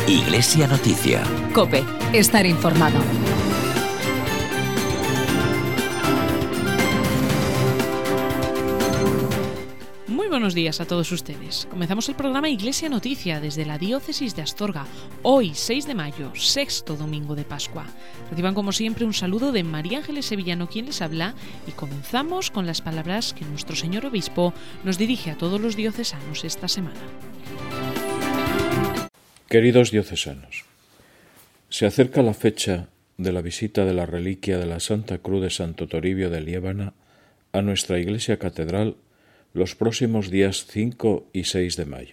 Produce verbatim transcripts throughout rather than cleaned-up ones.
Iglesia Noticia. COPE. Estar informado. Muy buenos días a todos ustedes. Comenzamos el programa Iglesia Noticia desde la Diócesis de Astorga. Hoy, seis de mayo, sexto domingo de Pascua. Reciban como siempre un saludo de María Ángeles Sevillano, quien les habla, y comenzamos con las palabras que nuestro señor obispo nos dirige a todos los diocesanos esta semana. Queridos diocesanos, se acerca la fecha de la visita de la reliquia de la Santa Cruz de Santo Toribio de Liébana a nuestra iglesia catedral los próximos días cinco y seis de mayo.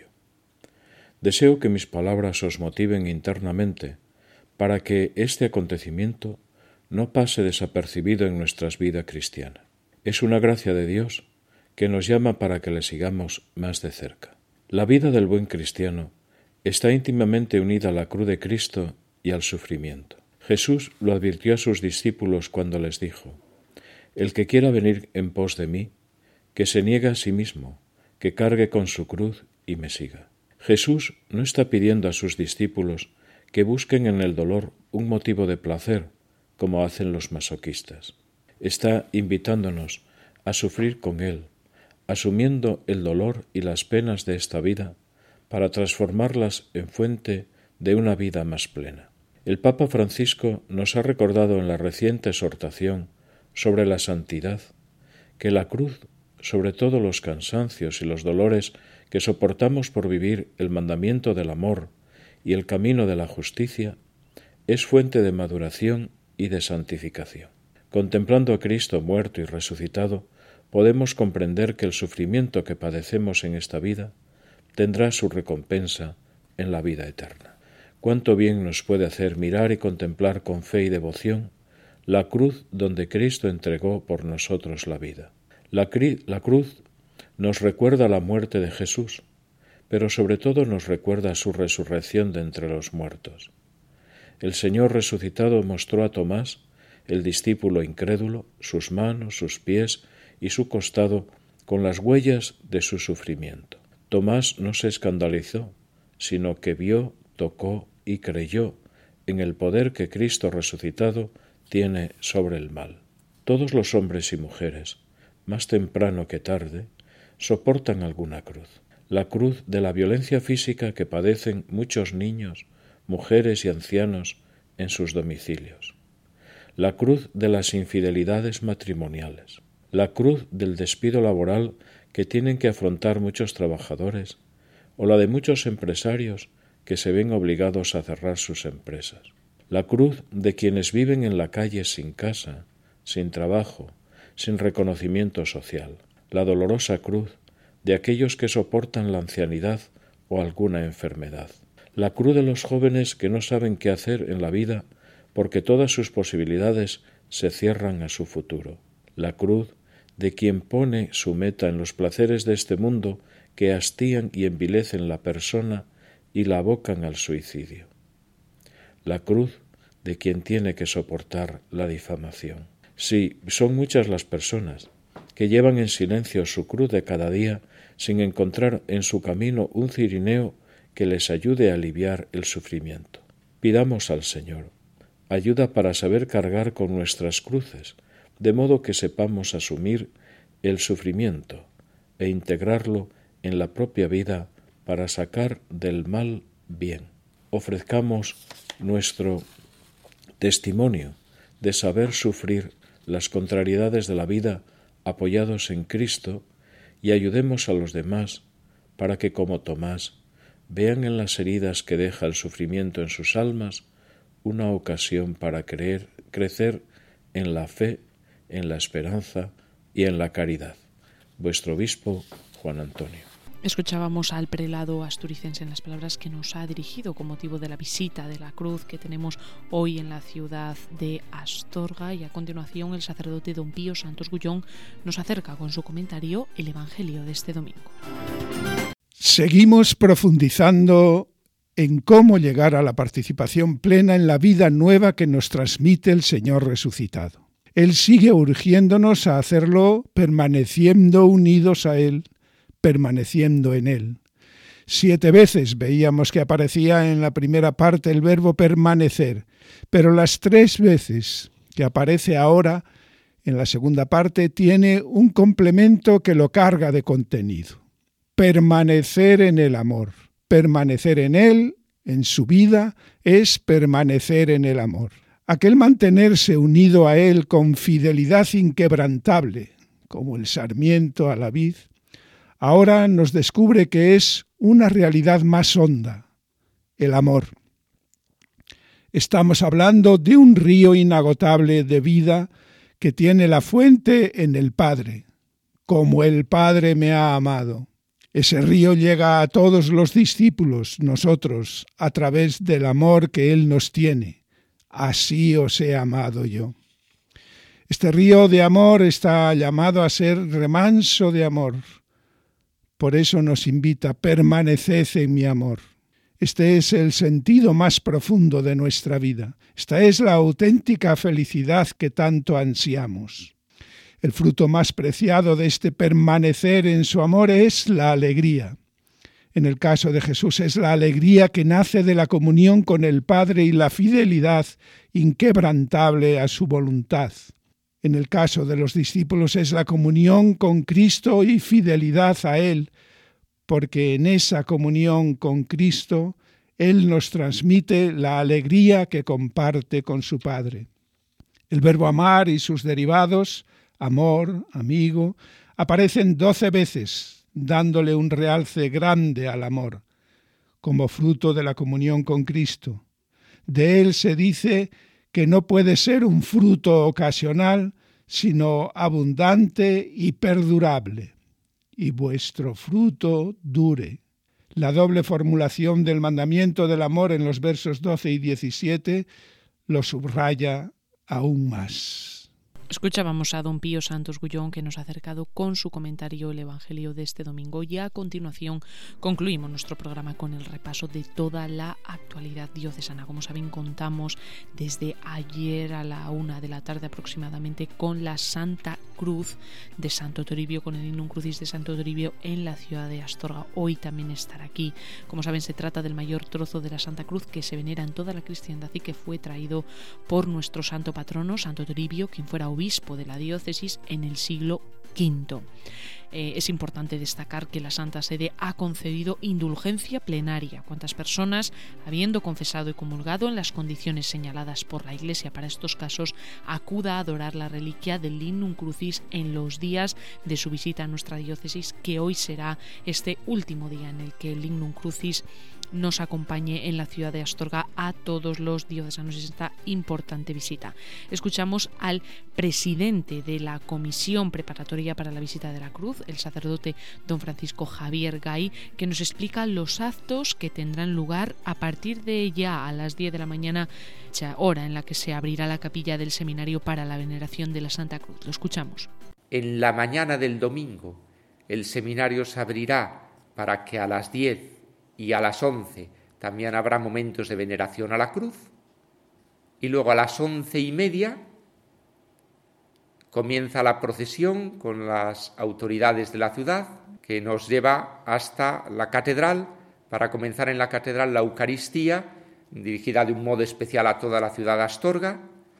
Deseo que mis palabras os motiven internamente para que este acontecimiento no pase desapercibido en nuestra vida cristiana. Es una gracia de Dios que nos llama para que le sigamos más de cerca. La vida del buen cristiano está íntimamente unida a la cruz de Cristo y al sufrimiento. Jesús lo advirtió a sus discípulos cuando les dijo: «El que quiera venir en pos de mí, que se niegue a sí mismo, que cargue con su cruz y me siga». Jesús no está pidiendo a sus discípulos que busquen en el dolor un motivo de placer, como hacen los masoquistas. Está invitándonos a sufrir con Él, asumiendo el dolor y las penas de esta vida para transformarlas en fuente de una vida más plena. El Papa Francisco nos ha recordado en la reciente exhortación sobre la santidad que la cruz, sobre todo los cansancios y los dolores que soportamos por vivir el mandamiento del amor y el camino de la justicia, es fuente de maduración y de santificación. Contemplando a Cristo muerto y resucitado, podemos comprender que el sufrimiento que padecemos en esta vida tendrá su recompensa en la vida eterna. Cuánto bien nos puede hacer mirar y contemplar con fe y devoción la cruz donde Cristo entregó por nosotros la vida. La, cri- la cruz nos recuerda la muerte de Jesús, pero sobre todo nos recuerda su resurrección de entre los muertos. El Señor resucitado mostró a Tomás, el discípulo incrédulo, sus manos, sus pies y su costado con las huellas de su sufrimiento. Tomás no se escandalizó, sino que vio, tocó y creyó en el poder que Cristo resucitado tiene sobre el mal. Todos los hombres y mujeres, más temprano que tarde, soportan alguna cruz. La cruz de la violencia física que padecen muchos niños, mujeres y ancianos en sus domicilios. La cruz de las infidelidades matrimoniales. La cruz del despido laboral que tienen que afrontar muchos trabajadores, o la de muchos empresarios que se ven obligados a cerrar sus empresas. La cruz de quienes viven en la calle sin casa, sin trabajo, sin reconocimiento social. La dolorosa cruz de aquellos que soportan la ancianidad o alguna enfermedad. La cruz de los jóvenes que no saben qué hacer en la vida porque todas sus posibilidades se cierran a su futuro. La cruz de quien pone su meta en los placeres de este mundo que hastían y envilecen la persona y la abocan al suicidio. La cruz de quien tiene que soportar la difamación. Sí, son muchas las personas que llevan en silencio su cruz de cada día sin encontrar en su camino un cirineo que les ayude a aliviar el sufrimiento. Pidamos al Señor ayuda para saber cargar con nuestras cruces, de modo que sepamos asumir el sufrimiento e integrarlo en la propia vida para sacar del mal bien. Ofrezcamos nuestro testimonio de saber sufrir las contrariedades de la vida apoyados en Cristo y ayudemos a los demás para que, como Tomás, vean en las heridas que deja el sufrimiento en sus almas una ocasión para creer, crecer en la fe, en la esperanza y en la caridad. Vuestro obispo, Juan Antonio. Escuchábamos al prelado asturicense en las palabras que nos ha dirigido con motivo de la visita de la cruz que tenemos hoy en la ciudad de Astorga, y a continuación el sacerdote don Pío Santos Gullón nos acerca con su comentario el Evangelio de este domingo. Seguimos profundizando en cómo llegar a la participación plena en la vida nueva que nos transmite el Señor resucitado. Él sigue urgiéndonos a hacerlo permaneciendo unidos a Él, permaneciendo en Él. Siete veces veíamos que aparecía en la primera parte el verbo permanecer, pero las tres veces que aparece ahora en la segunda parte tiene un complemento que lo carga de contenido. Permanecer en el amor. Permanecer en él, en su vida, es permanecer en el amor. Aquel mantenerse unido a él con fidelidad inquebrantable, como el sarmiento a la vid, ahora nos descubre que es una realidad más honda, el amor. Estamos hablando de un río inagotable de vida que tiene la fuente en el Padre, como el Padre me ha amado. Ese río llega a todos los discípulos, nosotros, a través del amor que Él nos tiene. Así os he amado yo. Este río de amor está llamado a ser remanso de amor. Por eso nos invita, permaneced en mi amor. Este es el sentido más profundo de nuestra vida. Esta es la auténtica felicidad que tanto ansiamos. El fruto más preciado de este permanecer en su amor es la alegría. En el caso de Jesús es la alegría que nace de la comunión con el Padre y la fidelidad inquebrantable a su voluntad. En el caso de los discípulos es la comunión con Cristo y fidelidad a Él, porque en esa comunión con Cristo, Él nos transmite la alegría que comparte con su Padre. El verbo amar y sus derivados, amor, amigo, aparecen doce veces, dándole un realce grande al amor, como fruto de la comunión con Cristo. De Él se dice que no puede ser un fruto ocasional, sino abundante y perdurable. Y vuestro fruto dure. La doble formulación del mandamiento del amor en los versos doce y diecisiete lo subraya aún más. Escuchábamos a don Pío Santos Gullón, que nos ha acercado con su comentario el Evangelio de este domingo, y a continuación concluimos nuestro programa con el repaso de toda la actualidad diocesana. Como saben, contamos desde ayer a la una de la tarde aproximadamente con la Santa Cruz de Santo Toribio, con el Lignum Crucis de Santo Toribio en la ciudad de Astorga. Hoy también estará aquí. Como saben, se trata del mayor trozo de la Santa Cruz que se venera en toda la cristiandad y que fue traído por nuestro santo patrono, Santo Toribio, quien fuera obispo de la diócesis en el siglo quinto. Eh, es importante destacar que la Santa Sede ha concedido indulgencia plenaria. Cuantas personas, habiendo confesado y comulgado en las condiciones señaladas por la Iglesia para estos casos, acuda a adorar la reliquia del Lignum Crucis en los días de su visita a nuestra diócesis, que hoy será este último día en el que el Lignum Crucis nos acompañe en la ciudad de Astorga a todos los diocesanos en esta importante visita. Escuchamos al presidente de la Comisión Preparatoria para la Visita de la Cruz, el sacerdote don Francisco Javier Gay, que nos explica los actos que tendrán lugar a partir de ya a las diez de la mañana, hora en la que se abrirá la capilla del seminario para la veneración de la Santa Cruz. Lo escuchamos. En la mañana del domingo el seminario se abrirá para que a las diez y a las once también habrá momentos de veneración a la cruz, y luego a las once y media comienza la procesión con las autoridades de la ciudad, que nos lleva hasta la catedral para comenzar en la catedral la Eucaristía, dirigida de un modo especial a toda la ciudad de Astorga,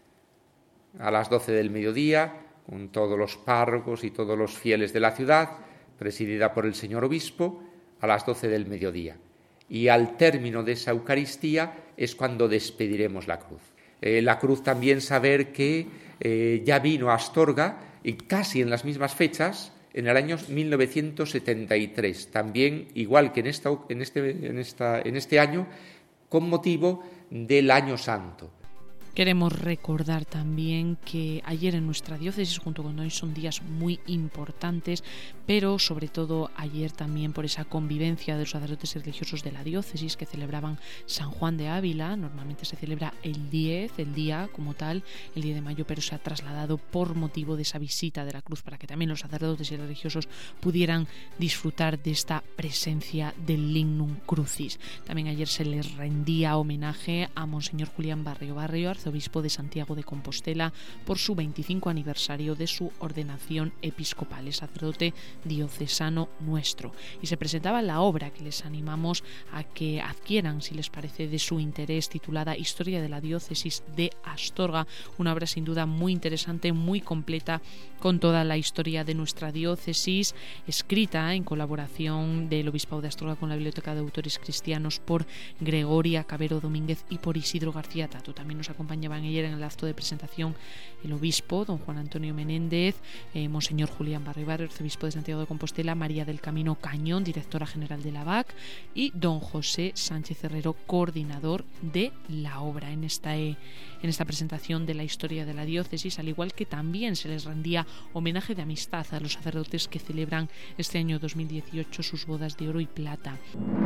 a las doce del mediodía, con todos los párrocos y todos los fieles de la ciudad, presidida por el señor obispo, a las doce del mediodía. Y al término de esa Eucaristía es cuando despediremos la cruz. Eh, la cruz también saber que eh, ya vino a Astorga, y casi en las mismas fechas, en el año mil novecientos setenta y tres, también igual que en, esta, en, este, en, esta, en este año, con motivo del Año Santo. Queremos recordar también que ayer en nuestra diócesis, junto con hoy, son días muy importantes, pero sobre todo ayer también por esa convivencia de los sacerdotes y religiosos de la diócesis que celebraban San Juan de Ávila. Normalmente se celebra el diez, el día como tal, el diez de mayo, pero se ha trasladado por motivo de esa visita de la cruz para que también los sacerdotes y religiosos pudieran disfrutar de esta presencia del Lignum Crucis. También ayer se les rendía homenaje a Monseñor Julián Barrio Barrio, arzobispo de Santiago de Compostela, por su veinticinco aniversario de su ordenación episcopal, es sacerdote diocesano nuestro. Y se presentaba la obra que les animamos a que adquieran, si les parece de su interés, titulada Historia de la Diócesis de Astorga, una obra sin duda muy interesante, muy completa, con toda la historia de nuestra diócesis, escrita en colaboración del Obispado de Astorga con la Biblioteca de Autores Cristianos por Gregoria Cabero Domínguez y por Isidro García Tato. También nos acompañaban ayer en el acto de presentación el obispo, don Juan Antonio Menéndez, eh, monseñor Julián Barribar, arzobispo de Santiago de Compostela, María del Camino Cañón, directora general de la B A C, y don José Sánchez Herrero, coordinador de la obra. En esta, eh, en esta presentación de la historia de la diócesis, al igual que también se les rendía homenaje de amistad a los sacerdotes que celebran este año dos mil dieciocho sus bodas de oro y plata.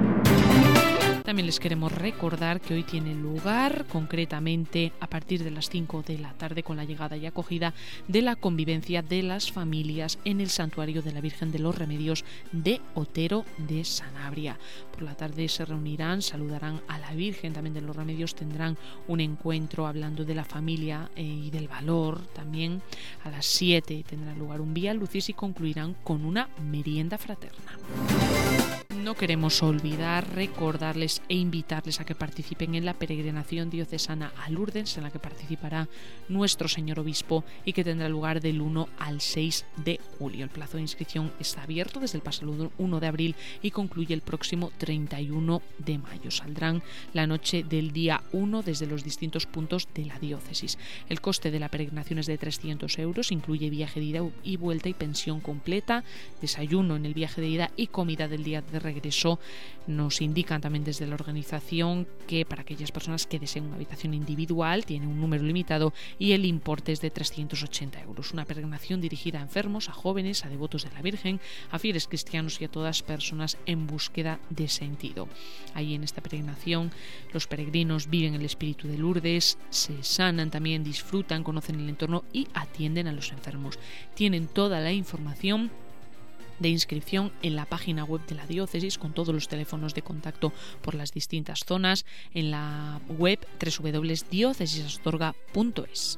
También les queremos recordar que hoy tiene lugar, concretamente a partir de las cinco de la tarde, con la llegada y acogida de la convivencia de las familias en el Santuario de la Virgen de los Remedios de Otero de Sanabria. Por la tarde se reunirán, saludarán a la Virgen también de los Remedios, tendrán un encuentro hablando de la familia eh, y del valor. También a las siete tendrá lugar un Vía Lucis y concluirán con una merienda fraterna. No queremos olvidar recordarles e invitarles a que participen en la peregrinación diocesana a Lourdes, en la que participará nuestro señor obispo y que tendrá lugar del uno al seis de julio. El plazo de inscripción está abierto desde el pasado uno de abril y concluye el próximo treinta y uno de mayo. Saldrán la noche del día uno desde los distintos puntos de la diócesis. El coste de la peregrinación es de trescientos euros, incluye viaje de ida y vuelta y pensión completa, desayuno en el viaje de ida y comida del día de regreso. Nos indican también desde la organización que para aquellas personas que deseen una habitación individual tiene un número limitado y el importe es de trescientos ochenta euros. Una peregrinación dirigida a enfermos, a jóvenes, a devotos de la Virgen, a fieles cristianos y a todas personas en búsqueda de sentido. Ahí en esta peregrinación los peregrinos viven el espíritu de Lourdes, se sanan también, disfrutan, conocen el entorno y atienden a los enfermos. Tienen toda la información de inscripción en la página web de la diócesis, con todos los teléfonos de contacto por las distintas zonas, en la web doble u doble u doble u punto diócesis astorga punto es.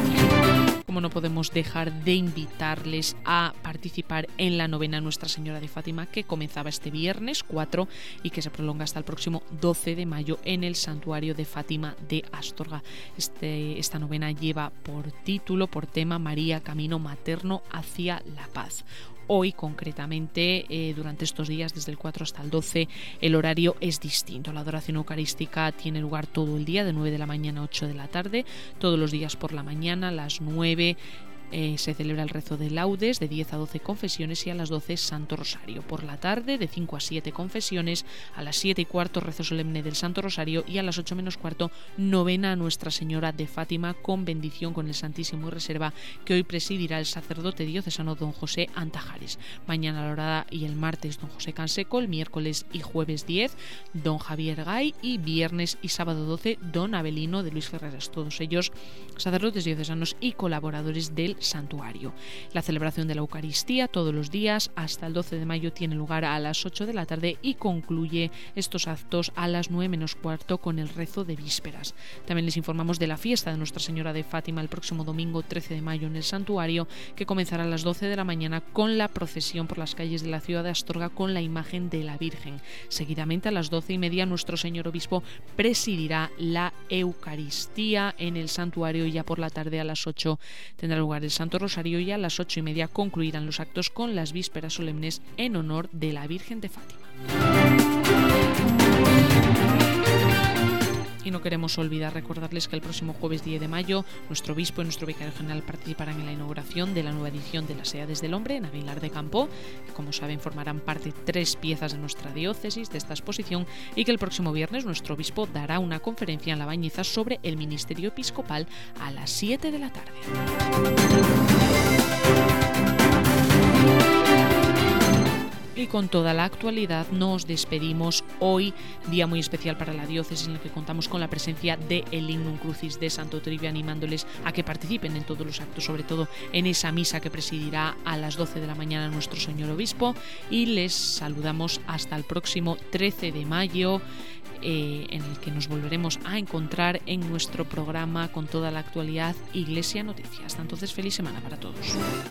Como no podemos dejar de invitarles a participar en la novena Nuestra Señora de Fátima, que comenzaba este viernes cuatro y que se prolonga hasta el próximo doce de mayo en el Santuario de Fátima de Astorga. Este, esta novena lleva por título, por tema, María, camino materno hacia la paz. Hoy, concretamente, eh, durante estos días, desde el cuatro hasta el doce, el horario es distinto. La adoración eucarística tiene lugar todo el día, de nueve de la mañana a ocho de la tarde, todos los días por la mañana, a las nueve Eh, se celebra el rezo de laudes, de diez a doce confesiones, y a las doce Santo Rosario. Por la tarde, de cinco a siete confesiones, a las siete y cuarto rezo solemne del Santo Rosario y a las ocho menos cuarto novena a Nuestra Señora de Fátima con bendición con el Santísimo y reserva, que hoy presidirá el sacerdote diocesano don José Antajares. Mañana la hora y el martes don José Canseco, el miércoles y jueves diez don Javier Gay y viernes y sábado doce don Abelino de Luis Ferreras, todos ellos sacerdotes diocesanos y colaboradores del santuario. La celebración de la Eucaristía todos los días hasta el doce de mayo tiene lugar a las ocho de la tarde y concluye estos actos a las nueve menos cuarto con el rezo de vísperas. También les informamos de la fiesta de Nuestra Señora de Fátima el próximo domingo trece de mayo en el santuario, que comenzará a las doce de la mañana con la procesión por las calles de la ciudad de Astorga con la imagen de la Virgen. Seguidamente a las doce y media nuestro señor obispo presidirá la Eucaristía en el santuario y ya por la tarde a las ocho tendrá lugar el Santo Rosario y a las ocho y media concluirán los actos con las vísperas solemnes en honor de la Virgen de Fátima. Y no queremos olvidar recordarles que el próximo jueves diez de mayo nuestro obispo y nuestro vicario general participarán en la inauguración de la nueva edición de las Edades del Hombre en Aguilar de Campo, que como saben formarán parte tres piezas de nuestra diócesis de esta exposición, y que el próximo viernes nuestro obispo dará una conferencia en La Bañeza sobre el ministerio episcopal a las siete de la tarde. Y con toda la actualidad nos despedimos hoy, día muy especial para la diócesis, en el que contamos con la presencia de el Lignum Crucis de Santo Toribio, animándoles a que participen en todos los actos, sobre todo en esa misa que presidirá a las doce de la mañana nuestro señor obispo, y les saludamos hasta el próximo trece de mayo eh, en el que nos volveremos a encontrar en nuestro programa con toda la actualidad Iglesia Noticias. Hasta entonces, feliz semana para todos.